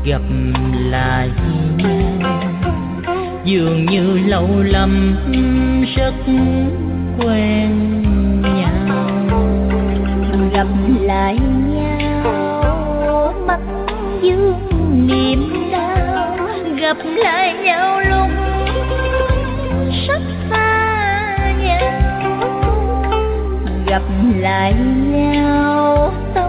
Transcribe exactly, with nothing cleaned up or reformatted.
gặp lại nhau, dường như lâu lắm rất quen nhau. Gặp lại nhau mắt dương niềm đau, gặp lại nhau lúc sắp xa nhau, gặp lại nhau